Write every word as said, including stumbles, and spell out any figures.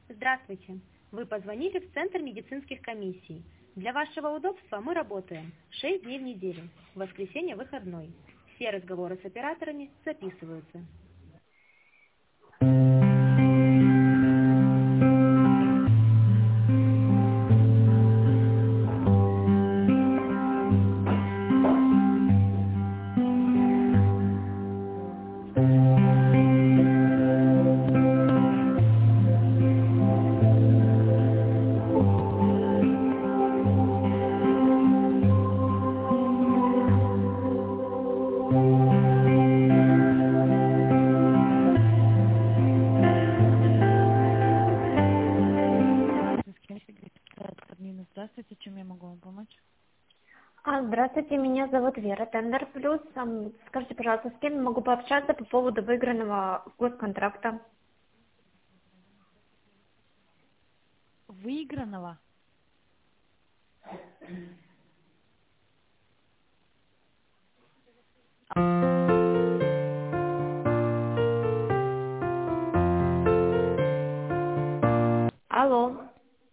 Здравствуйте. Вы позвонили в Центр медицинских комиссий. Для вашего удобства мы работаем шесть дней в неделю. В воскресенье выходной. Все разговоры с операторами записываются. Здравствуйте, чем я могу вам помочь? А, Здравствуйте, меня зовут Вера, Тендер Плюс. Ам, Скажите, пожалуйста, с кем я могу пообщаться по поводу выигранного госконтракта? Выигранного? Алло.